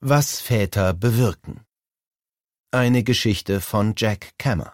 Was Väter bewirken. Eine Geschichte von Jack Kammer.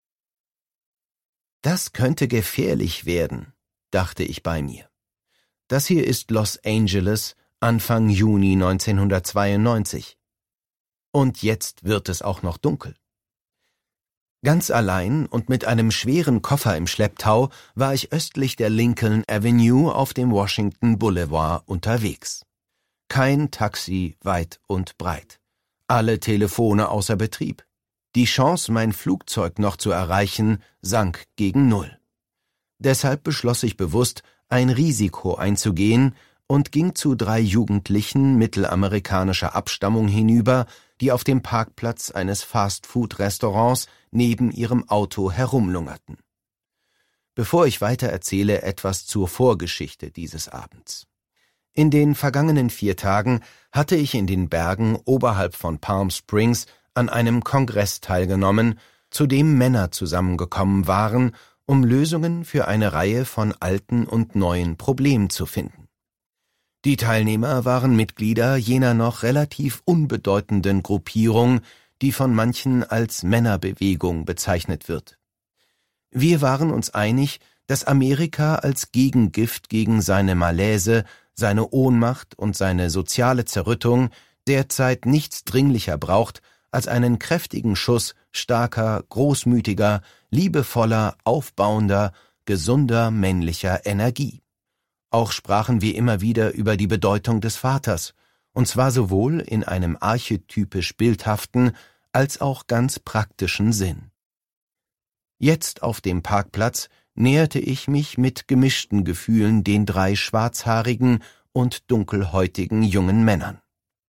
Das könnte gefährlich werden, dachte ich bei mir. Das hier ist Los Angeles, Anfang Juni 1992. Und jetzt wird es auch noch dunkel. Ganz allein und mit einem schweren Koffer im Schlepptau war ich östlich der Lincoln Avenue auf dem Washington Boulevard unterwegs. Kein Taxi weit und breit. Alle Telefone außer Betrieb. Die Chance, mein Flugzeug noch zu erreichen, sank gegen Null. Deshalb beschloss ich bewusst, ein Risiko einzugehen und ging zu 3 Jugendlichen mittelamerikanischer Abstammung hinüber, die auf dem Parkplatz eines Fast-Food-Restaurants neben ihrem Auto herumlungerten. Bevor ich weiter erzähle, etwas zur Vorgeschichte dieses Abends. In den vergangenen 4 Tagen hatte ich in den Bergen oberhalb von Palm Springs an einem Kongress teilgenommen, zu dem Männer zusammengekommen waren, um Lösungen für eine Reihe von alten und neuen Problemen zu finden. Die Teilnehmer waren Mitglieder jener noch relativ unbedeutenden Gruppierung, die von manchen als Männerbewegung bezeichnet wird. Wir waren uns einig, dass Amerika als Gegengift gegen seine Malaise, seine Ohnmacht und seine soziale Zerrüttung derzeit nichts dringlicher braucht als einen kräftigen Schuss starker, großmütiger, liebevoller, aufbauender, gesunder männlicher Energie. Auch sprachen wir immer wieder über die Bedeutung des Vaters, und zwar sowohl in einem archetypisch bildhaften als auch ganz praktischen Sinn. Jetzt auf dem Parkplatz näherte ich mich mit gemischten Gefühlen den 3 schwarzhaarigen und dunkelhäutigen jungen Männern.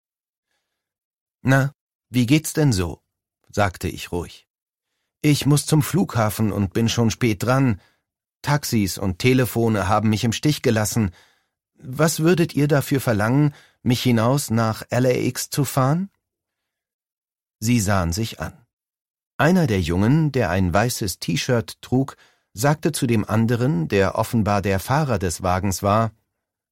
»Na, wie geht's denn so?« sagte ich ruhig. »Ich muss zum Flughafen und bin schon spät dran. Taxis und Telefone haben mich im Stich gelassen. Was würdet ihr dafür verlangen, mich hinaus nach LAX zu fahren?« Sie sahen sich an. Einer der Jungen, der ein weißes T-Shirt trug, sagte zu dem anderen, der offenbar der Fahrer des Wagens war: